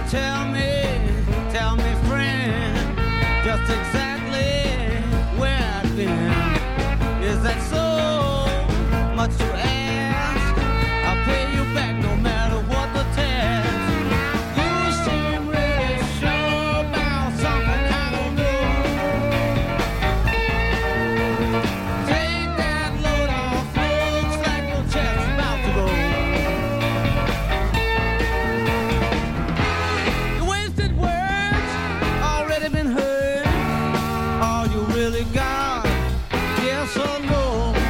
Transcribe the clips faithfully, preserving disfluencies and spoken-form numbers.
Tell me, tell me, friend, just exactly where I've been. Is that so much to ask? I'll pay you back no matter what the task. You seem really sure about something I don't know. Take that load off, looks like your chest's about to go. Your wasted words already been heard. All you really got, yes or no?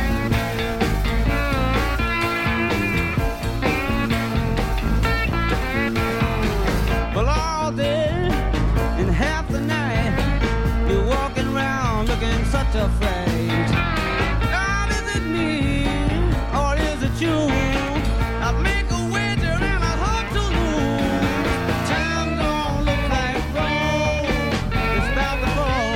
Well, all day and half the night, you're walking around looking such a fright. God, is it me or is it you? I'd make a wager and I hope to lose. Time don't look like gold. It's about to fall.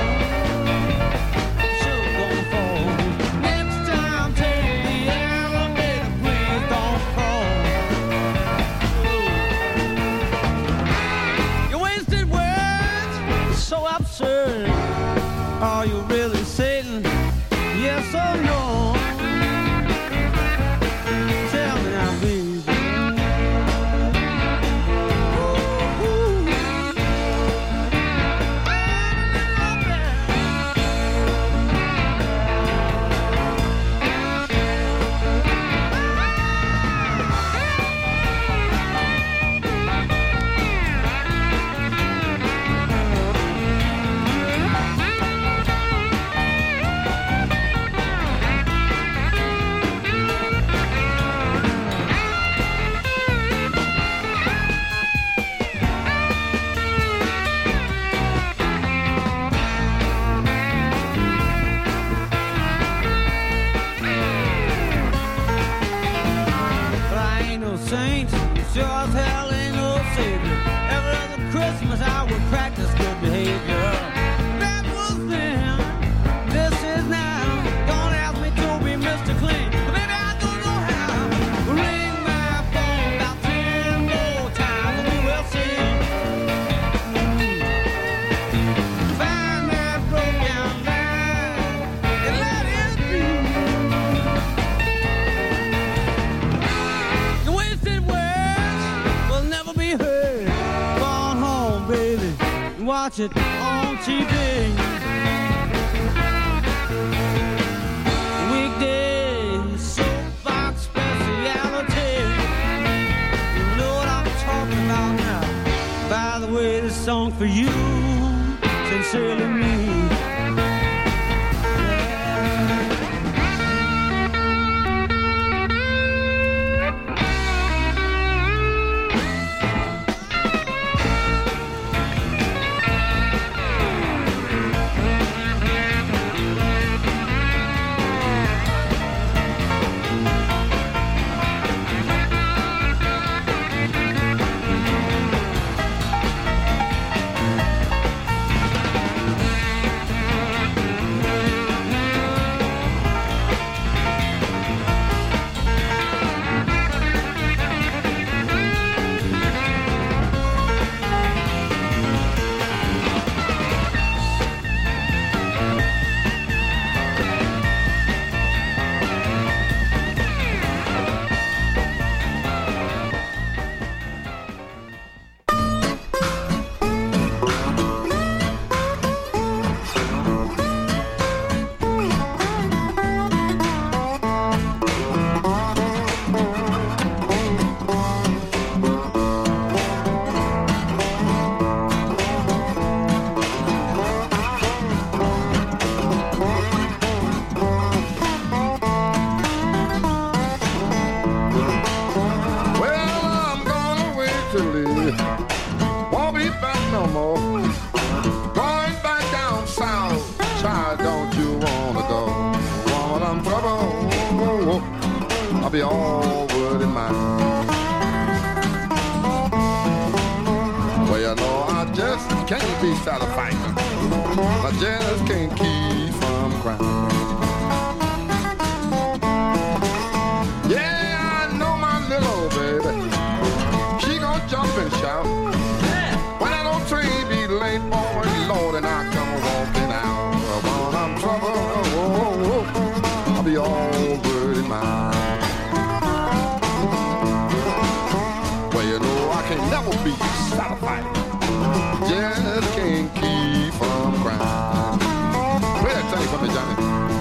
Sure gonna fall. Next time, take the elevator, please don't crawl. Your wasted words are so absurd. Are you really Satan? Yes or no? Tell me now, baby. Ooh, ooh. But I ain't no saint, sure as hell ain't no savior. Every other Christmas I would practice good behavior. That was then, this is now. Don't ask me to be Mister Clean, but baby I don't know how. Ring my phone about ten more times and we will see. Find that broken line and let it be. Your wasted words will never be heard. Go on home, baby, and watch it on T V. Weekdays, soapbox speciality. You know what I'm talking about now. By the way, this song for you, sincerely me. be all word in mind. Well, you know, I just can't be satisfied. I just can't keep from crying. Yeah, I know my little old baby. She gonna jump and shout. Yeah. never be satisfied. Just can't keep from crying. Play that thing for me, Johnny.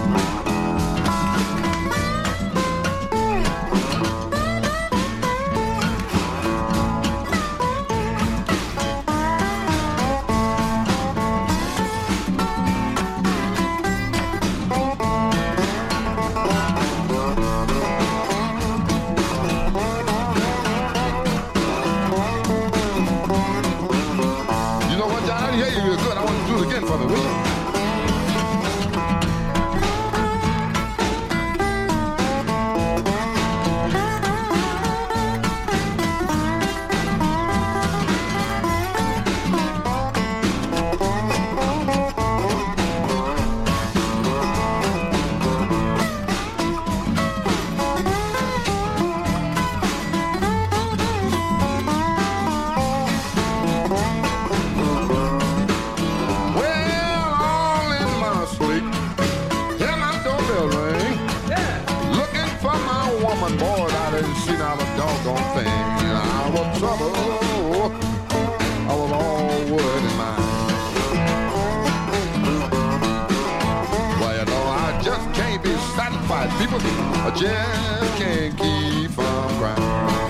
People, I just can't keep from crying.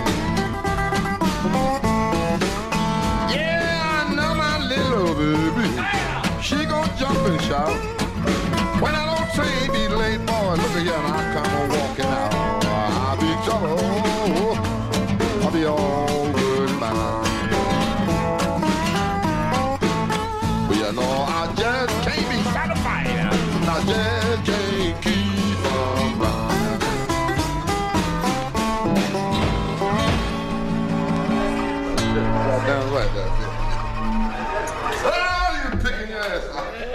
Yeah, I know my little baby. She gon' jump and shout. When I don't say be late, boy, look at here and I come on walking out. I'll be trouble. I'll be all good mine. But you know, I just can't be satisfied. I just can't keep. Down right there. Oh, you picking your ass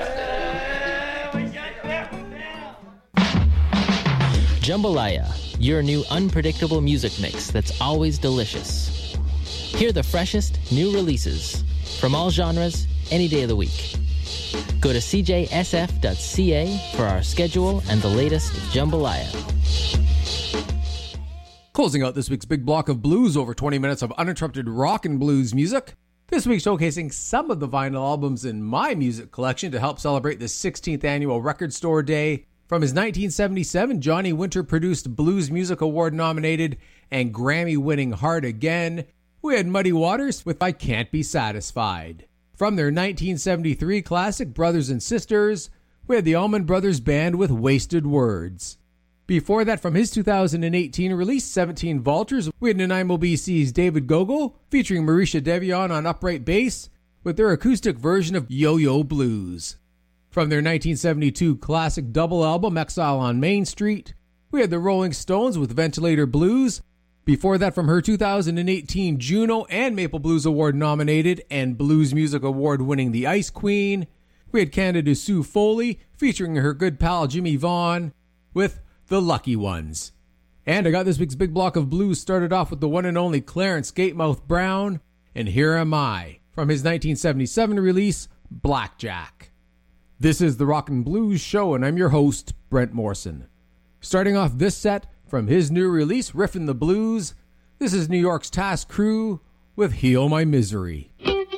off. Jambalaya, your new unpredictable music mix that's always delicious. Hear the freshest new releases from all genres any day of the week. Go to c j s f dot c a for our schedule and the latest Jambalaya. Closing out this week's big block of blues, over twenty minutes of uninterrupted rock and blues music. This week showcasing some of the vinyl albums in my music collection to help celebrate the sixteenth annual Record Store Day. From his nineteen seventy-seven Johnny Winter produced Blues Music Award nominated and Grammy winning Hard Again, we had Muddy Waters with I Can't Be Satisfied. From their nineteen seventy-three classic Brothers and Sisters, we had the Allman Brothers Band with Wasted Words. Before that, from his two thousand eighteen release, seventeen Vultures, we had Nanaimo B C's David Gogol, featuring Marisha Devion on upright bass, with their acoustic version of Yo-Yo Blues. From their nineteen seventy-two classic double album, Exile on Main Street, we had the Rolling Stones with Ventilator Blues. Before that, from her two thousand eighteen Juno and Maple Blues Award nominated and Blues Music Award winning The Ice Queen, we had Canada Sue Foley, featuring her good pal Jimmy Vaughn, with The Lucky Ones. And I got this week's big block of blues started off with the one and only Clarence Gatemouth Brown and Here Am I from his nineteen seventy-seven release, Blackjack. This is the Rock and Blues Show, and I'm your host, Brent Morrison. Starting off this set from his new release, Riffin' the Blues, this is New York's Task Crew with Heal My Misery.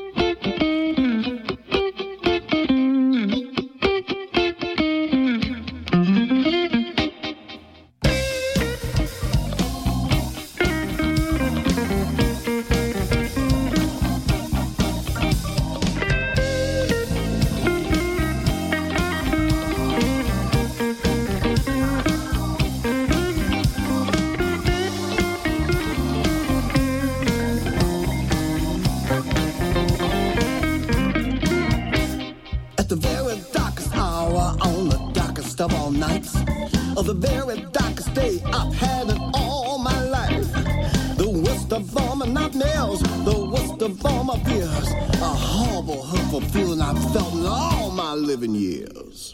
Of all nights, of the very darkest day I've had in all my life. The worst of all my nightmares, the worst of all my fears, a horrible, hurtful feeling I've felt in all my living years.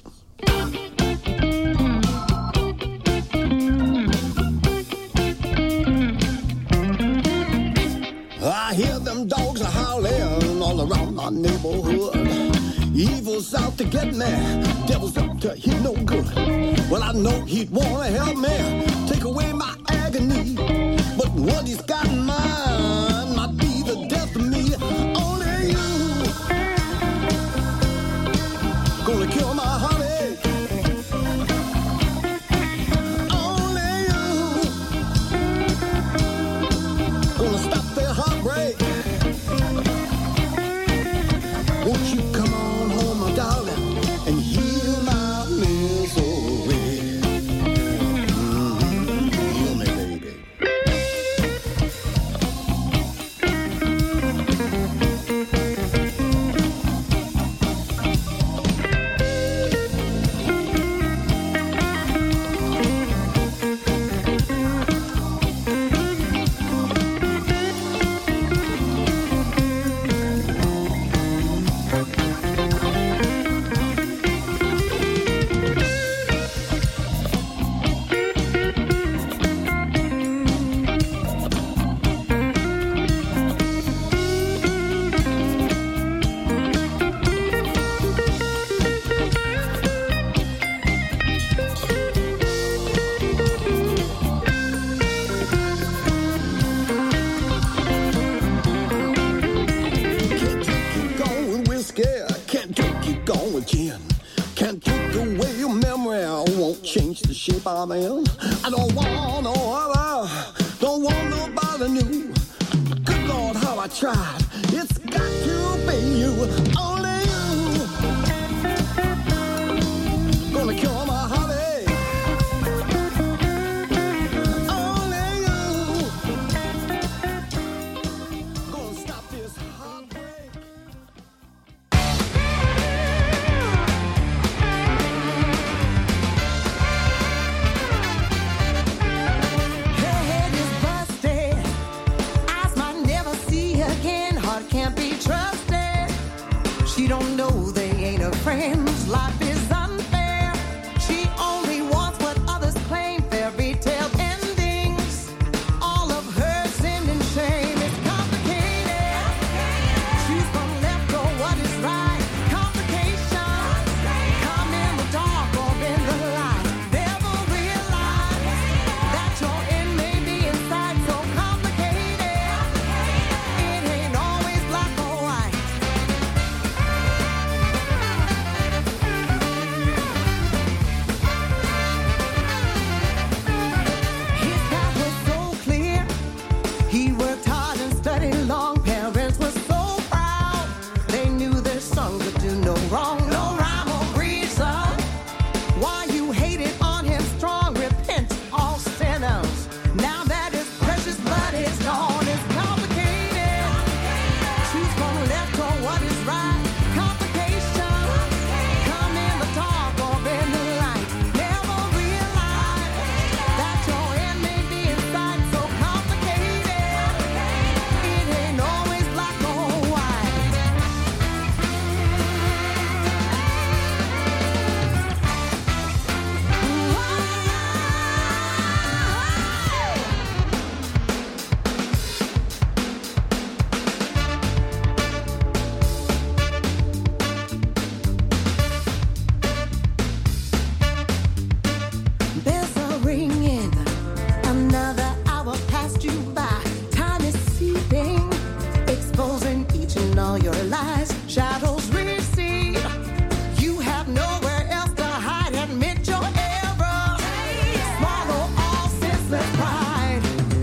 I hear them dogs are howling all around my neighborhood. Evil's out to get me, devil's up to he no good. Well, I know he'd wanna help me, take away my agony. But what he's got in mind might be the death tried. It's got to be you, only you. Gonna cure my heartache. Only you. Gonna stop this heartbreak. Her head is busted. Eyes might never see again. Heart can't be trusted. She don't know they ain't her friends. Life is unfair. She only wants what others claim. Fairy tale endings. All of her sin and shame is complicated. Choose from left or what is right. Complications. Come in the dark or in the light. Never realize that your end may be inside so complicated. It ain't always black or white. His path was so clear. He worked hard and studied long. Parents were so proud. They knew their son could do no wrong. No rhyme or reason why you hated on him strong. Repent, all sinners. Now that his precious blood is gone, it's complicated. Choose from left or what is right. Complications. Come in the dark or in the light. Never realize that your end may be inside so complicated. It ain't always black or white. Bells are ringing, another hour passed you by. Time is seeping, exposing each and all your lies. Shadows recede, you have nowhere else to hide. Admit your error, swallow all senseless pride.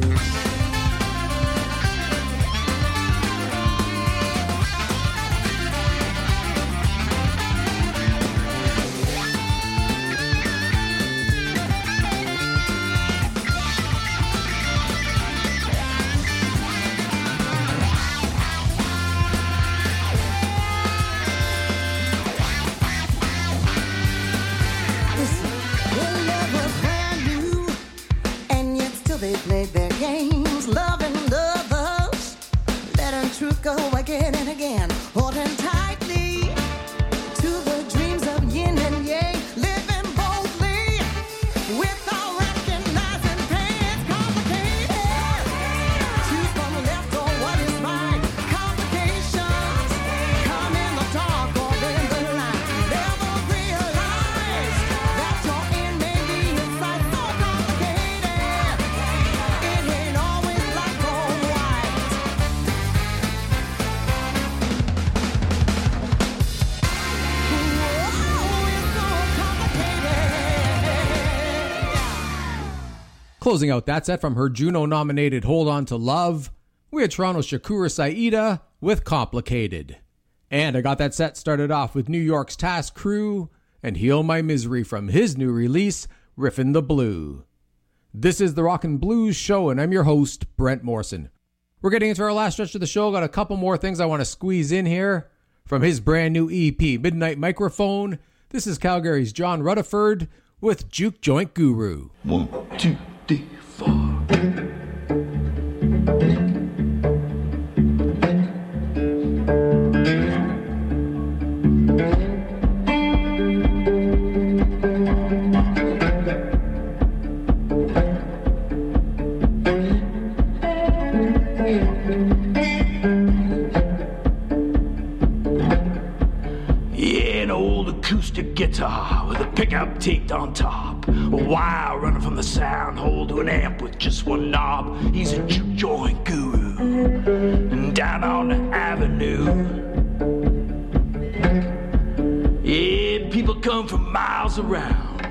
Listen, your love was brand new, and yet still they played their games. Loving lovers, letting truth go again and again. Holding tightly to the dreams of yin and yang. Living boldly without recognizing pain. It's complicated. Choose from left or what is right. Complications. Come in the dark or in the light. Never realize that your end may be inside so complicated. It ain't always black or white. Whoa, it's so complicated. Closing out that set from her Juno-nominated Hold On to Love, we had Toronto's Shakura Saida with Complicated. And I got that set started off with New York's Task Crew and Heal My Misery from his new release, Riffin' the Blue. This is the Rockin' Blues Show, and I'm your host, Brent Morrison. We're getting into our last stretch of the show. Got a couple more things I want to squeeze in here. From his brand new E P, Midnight Microphone, this is Calgary's John Rutherford with Juke Joint Guru. One, two, three, four. Yeah, an old acoustic guitar with a pickup taped on top. A wire running from the sound hole to an amp with just one knob. He's a juke joint guru. And down on the avenue, yeah, people come from miles around.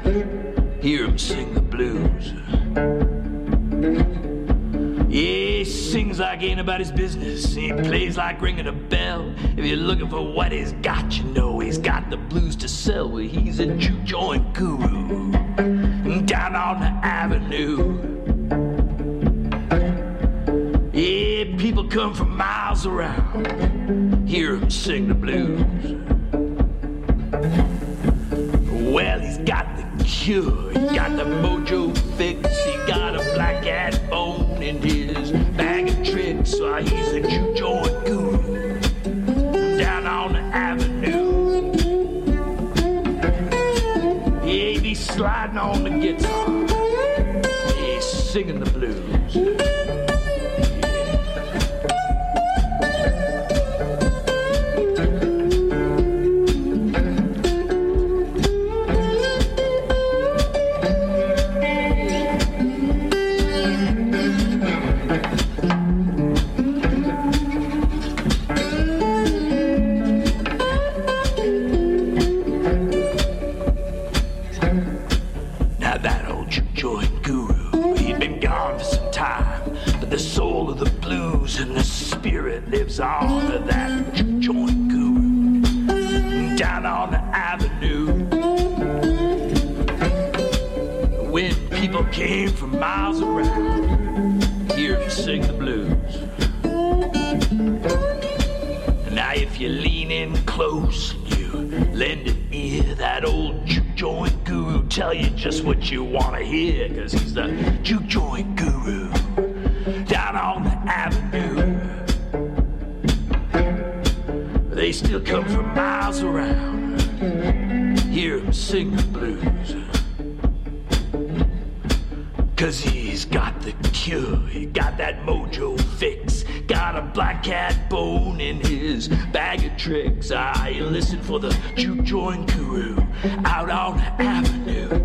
Hear him sing the blues. Yeah, he sings like ain't nobody's business. He plays like ringing a bell. If you're looking for what he's got, you know he's got the blues to sell. Well, he's a juke joint guru down on the avenue. Yeah, people come from miles around, hear him sing the blues. Well, he's got the cure, he got the mojo fix, he got a black cat bone in his bag of tricks. Well, he's a juke joint guru down on the avenue. Yeah, he be sliding on the guitar, he's singing the blues. And the spirit lives on to that juke joint guru down on the avenue. When people came from miles around, hear him sing the blues. Now if you lean in close and you lend an ear, that old juke joint guru tell you just what you want to hear, cause he's the juke joint guru down on the avenue. They still come from miles around, hear him sing the blues. Cause he's got the cure, he got that mojo fix, got a black cat bone in his bag of tricks. Ah, you listen for the juke joint guru out on the avenue.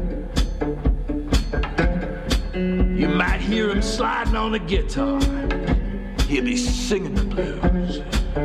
You might hear him sliding on the guitar, he'll be singing the blues.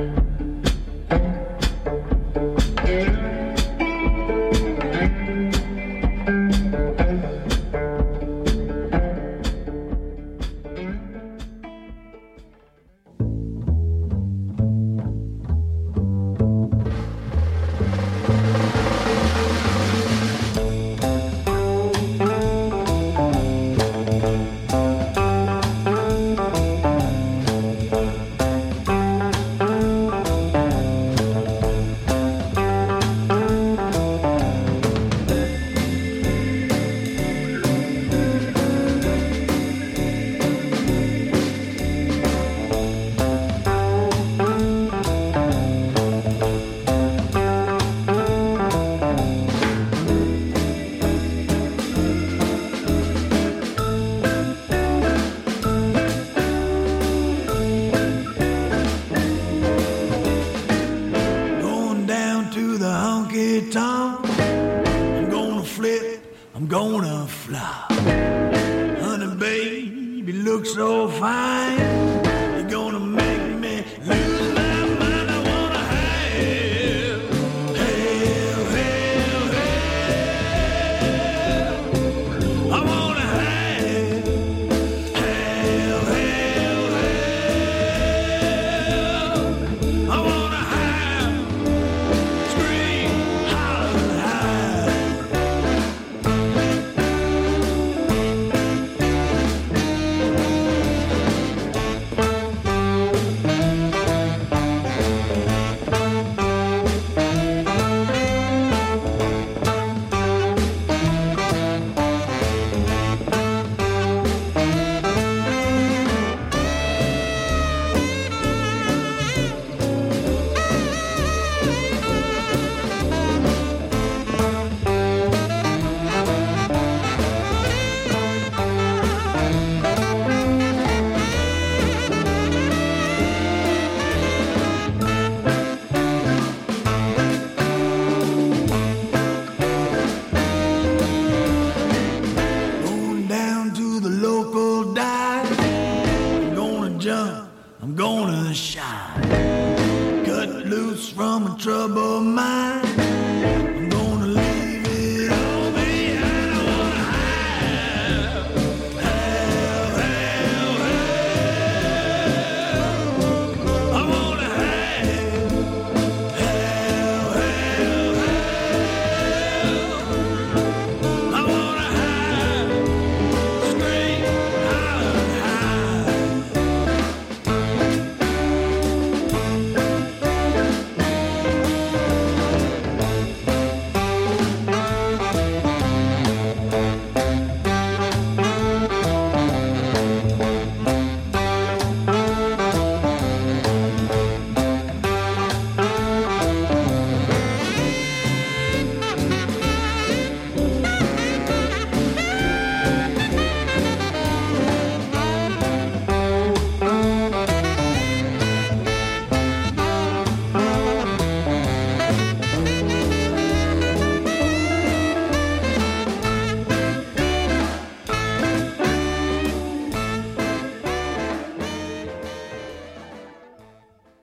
troubled mind. I'm gonna leave it all behind. I wanna have, have, have,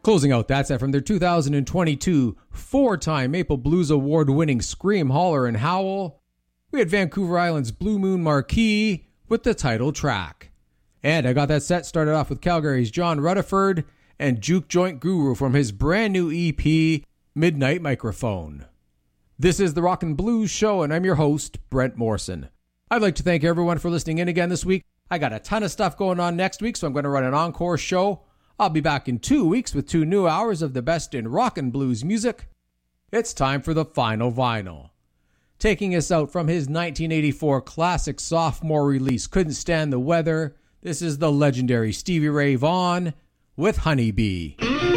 Closing out that set from their two thousand twenty-two four-time Maple Blues Award-winning Scream, Holler, and Howl, we had Vancouver Island's Blue Moon Marquee with the title track. And I got that set started off with Calgary's John Rutherford and Juke Joint Guru from his brand new E P, Midnight Microphone. This is the Rock and Blues Show, and I'm your host, Brent Morrison. I'd like to thank everyone for listening in again this week. I got a ton of stuff going on next week, so I'm going to run an encore show. I'll be back in two weeks with two new hours of the best in rock and blues music. It's time for the final vinyl. Taking us out from his nineteen eighty-four classic sophomore release, Couldn't Stand the Weather, this is the legendary Stevie Ray Vaughan with Honeybee.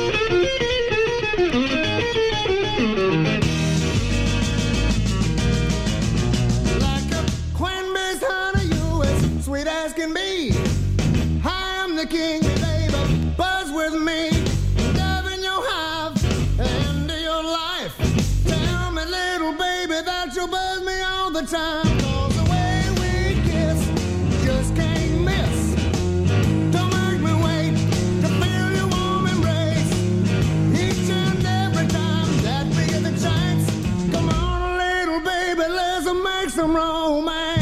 Sweet as can be. I am the king, baby. Buzz with me. Love in your hive, end of your life. Tell me, little baby, that you'll buzz me all the time. Cause the way we kiss, just can't miss. Don't make me wait to feel your warm embrace. Each and every time that we get the chance. Come on, little baby, let's make some romance.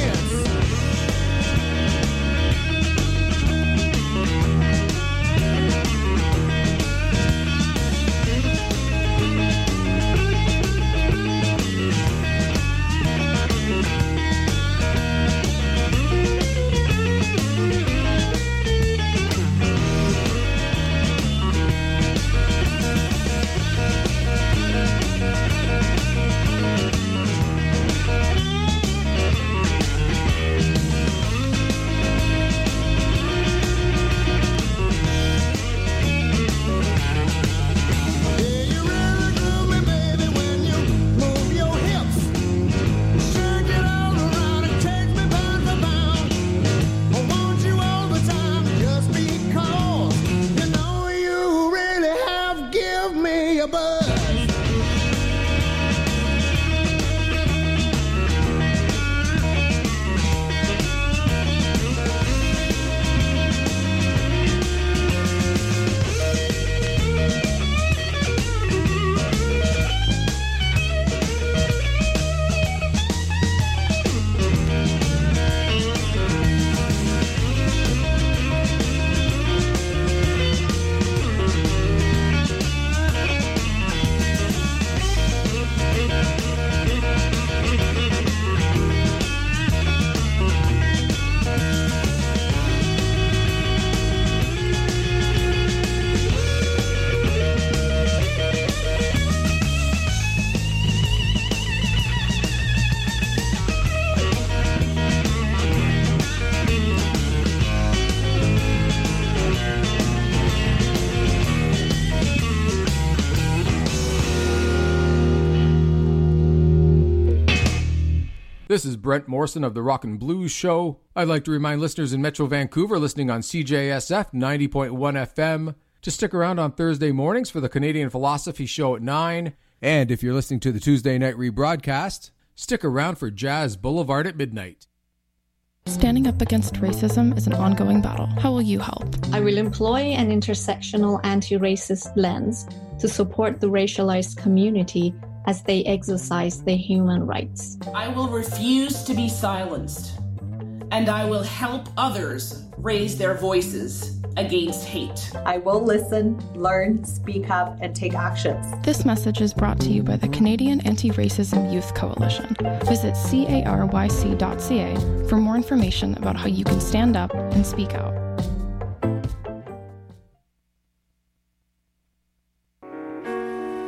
This is Brent Morrison of the Rock and Blues Show. I'd like to remind listeners in Metro Vancouver listening on C J S F ninety point one F M to stick around on Thursday mornings for the Canadian Philosophy Show at nine. And if you're listening to the Tuesday night rebroadcast, stick around for Jazz Boulevard at midnight. Standing up against racism is an ongoing battle. How will you help? I will employ an intersectional anti-racist lens to support the racialized community as they exercise their human rights. I will refuse to be silenced, and I will help others raise their voices against hate. I will listen, learn, speak up, and take actions. This message is brought to you by the Canadian Anti-Racism Youth Coalition. Visit caryc dot c a for more information about how you can stand up and speak out.